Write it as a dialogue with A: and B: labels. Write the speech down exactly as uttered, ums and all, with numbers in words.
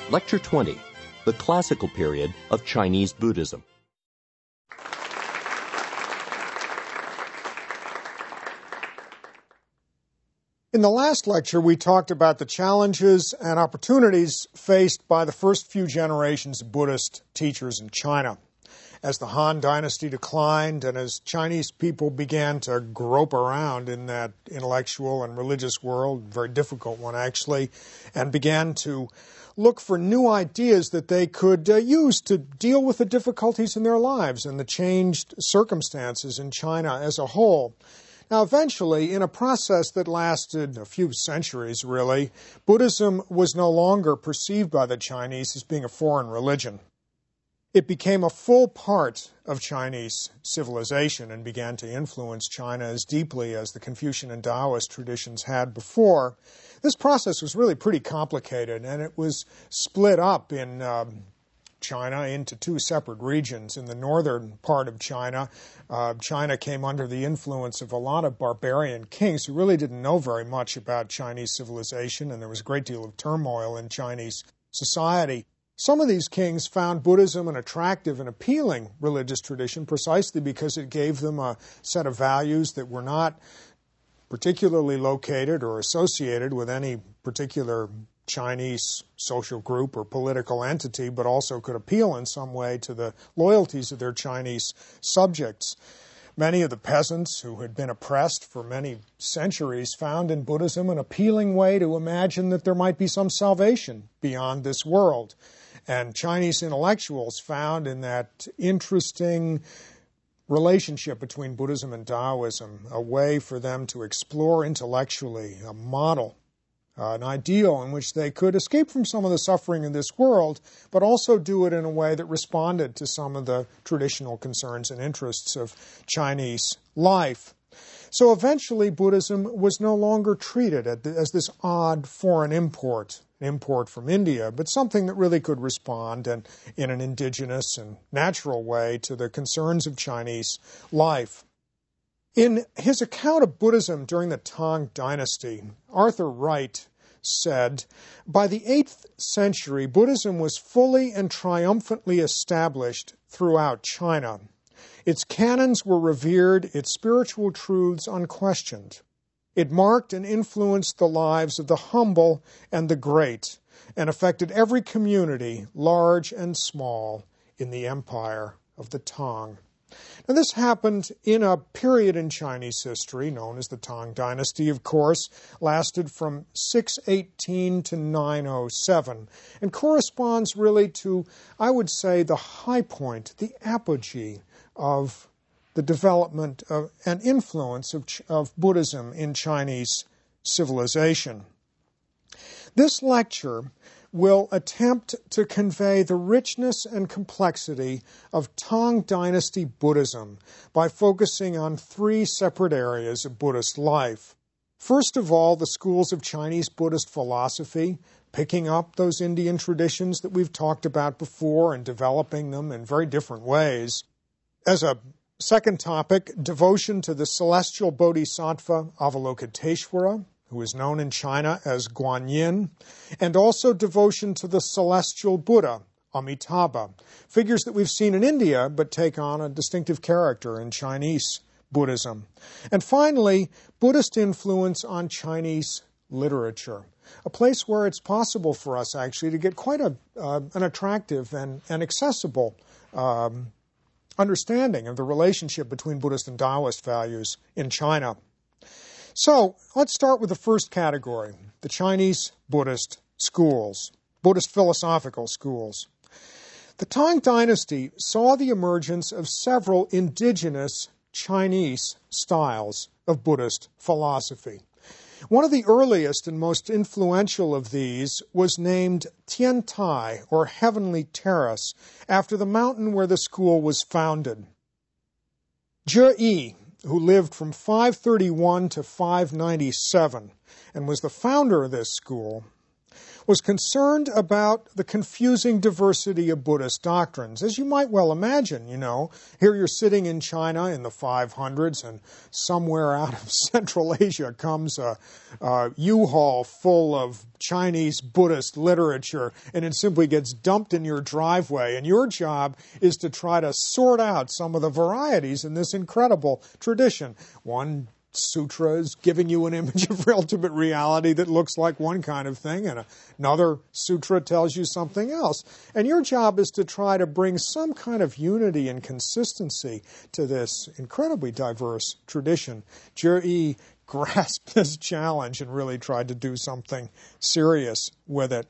A: Lecture twenty, The Classical Period of Chinese Buddhism.
B: In the last lecture, we talked about the challenges and opportunities faced by the first few generations of Buddhist teachers in China. As the Han Dynasty declined and as Chinese people began to grope around in that intellectual and religious world, very difficult one actually, and began to look for new ideas that they could uh, use to deal with the difficulties in their lives and the changed circumstances in China as a whole. Now, eventually, in a process that lasted a few centuries, really, Buddhism was no longer perceived by the Chinese as being a foreign religion. It became a full part of Chinese civilization and began to influence China as deeply as the Confucian and Taoist traditions had before. This process was really pretty complicated, and it was split up in um, China into two separate regions. In the northern part of China, uh, China came under the influence of a lot of barbarian kings who really didn't know very much about Chinese civilization, and there was a great deal of turmoil in Chinese society. Some of these kings found Buddhism an attractive and appealing religious tradition precisely because it gave them a set of values that were not particularly located or associated with any particular Chinese social group or political entity, but also could appeal in some way to the loyalties of their Chinese subjects. Many of the peasants who had been oppressed for many centuries found in Buddhism an appealing way to imagine that there might be some salvation beyond this world. And Chinese intellectuals found in that interesting relationship between Buddhism and Taoism a way for them to explore intellectually a model, uh, an ideal in which they could escape from some of the suffering in this world, but also do it in a way that responded to some of the traditional concerns and interests of Chinese life. So eventually Buddhism was no longer treated as this odd foreign import, an import from India, but something that really could respond and in an indigenous and natural way to the concerns of Chinese life. In his account of Buddhism during the Tang Dynasty, Arthur Wright said, "By the eighth century, Buddhism was fully and triumphantly established throughout China. Its canons were revered, its spiritual truths unquestioned. It marked and influenced the lives of the humble and the great, and affected every community, large and small, in the empire of the Tang." Now, this happened in a period in Chinese history known as the Tang Dynasty, of course, lasted from six eighteen to nine oh seven, and corresponds really to, I would say, the high point, the apogee of the development of, and influence of, of Buddhism in Chinese civilization. This lecture will attempt to convey the richness and complexity of Tang Dynasty Buddhism by focusing on three separate areas of Buddhist life. First of all, the schools of Chinese Buddhist philosophy, picking up those Indian traditions that we've talked about before and developing them in very different ways. As a second topic, devotion to the celestial bodhisattva Avalokiteshvara, who is known in China as Guanyin, and also devotion to the celestial Buddha, Amitabha, figures that we've seen in India but take on a distinctive character in Chinese Buddhism. And finally, Buddhist influence on Chinese literature, a place where it's possible for us actually to get quite a, uh, an attractive and, and accessible um, understanding of the relationship between Buddhist and Taoist values in China. So let's start with the first category, the Chinese Buddhist schools, Buddhist philosophical schools. The Tang Dynasty saw the emergence of several indigenous Chinese styles of Buddhist philosophy. One of the earliest and most influential of these was named Tiantai, or Heavenly Terrace, after the mountain where the school was founded. Zhe Yi, who lived from five thirty-one to five ninety-seven and was the founder of this school, was concerned about the confusing diversity of Buddhist doctrines. As you might well imagine, you know, here you're sitting in China in the five hundreds, and somewhere out of Central Asia comes a, a U-Haul full of Chinese Buddhist literature, and it simply gets dumped in your driveway. And your job is to try to sort out some of the varieties in this incredible tradition. One sutra is giving you an image of ultimate reality that looks like one kind of thing, and another sutra tells you something else. And your job is to try to bring some kind of unity and consistency to this incredibly diverse tradition. Jie Yi grasped this challenge and really tried to do something serious with it.